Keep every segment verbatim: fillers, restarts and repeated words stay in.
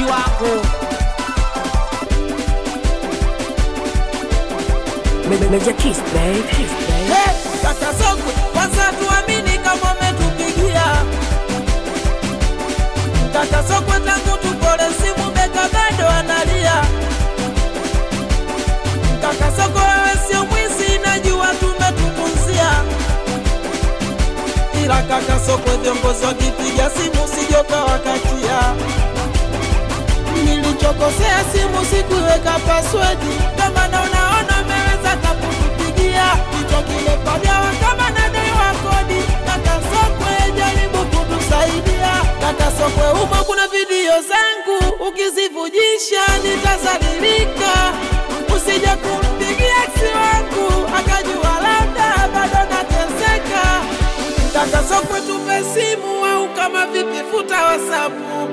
wako. Major Kiss, babe. Kiss, babe. Hey, kaka Sokwe, kwanza tuamini kama umetupigia. Kaka Sokwe tangu tupole simu beka bado analia. Kaka Sokwe wewe sio mwizi najua tumetupunzia. Ila kaka Sokwe viongozi wakipiga simu sijoka wakatia. Nilichokosea simu sikuweka password. Kama na unaona umeweza kutupigia. Kichwa kile padawa kama nadaiwa kodi. Kaka Sokwe jaribu kutusaidia. Kaka Sokwe humo kuna video zangu. Ukizivujisha nitazalilika. Usije kumpigia ex wangu akajua labda bado nateseka. Kaka Sokwe tupe simu au kama vipi futa WhatsApp.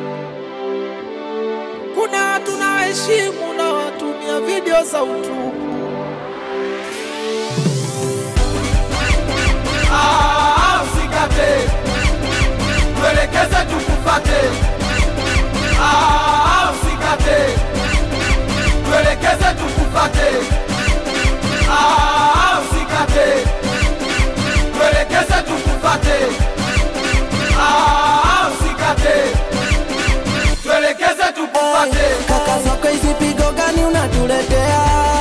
Kuna watu na heshimu na watumia video za utupu. Ah, usikate, tuelekeze tukufate. Ah, usikate, tuelekeze tukufate. Ah, usikate, tuelekeze tukufate. Ah, usikate, tuelekeze tukufate. Kaka Sokwe hizi pigo gani unatuletea?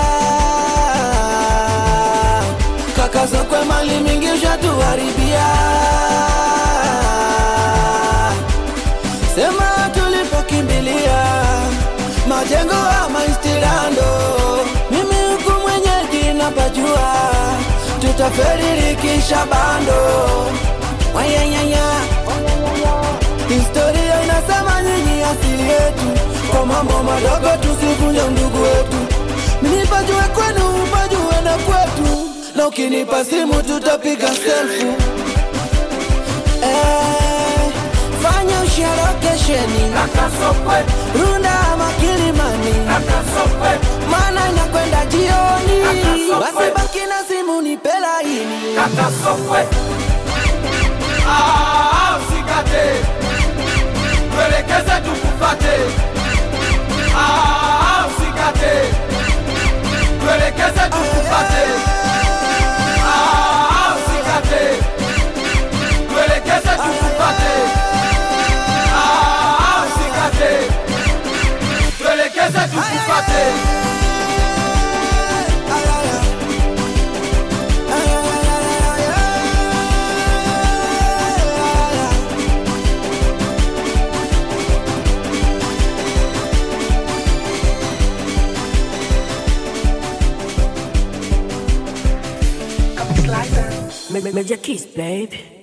Kaka Sokwe mali mingi ushatuharibia. Sema tulipokimbilia majengo ama istilando. Mimi huku mwenyeji napajua tutaferirikisha bando. Wayayaya, historia inasema nyinyi asili yetu. Kwa mambo madogo tusivunje ndugu wetu. Minipajue kwenu upajue na kwetu. Na ukinipa simu tutapiga selfie. Eh, fanya ushare location. Kaka Sokwe, Runda ama Kilimani. Kaka Sokwe, Maana inakwenda jioni. Kaka Sokwe. Basi baki na simu nipe laini. Kaka Sokwe. Ah, usikate, tuelekeze tukufate. Ah, usikate, tuelekeze tukufate. Ah, usikate, tuelekeze tukufate. Ah, usikate, tuelekeze tukufate. Major Kiss, babe.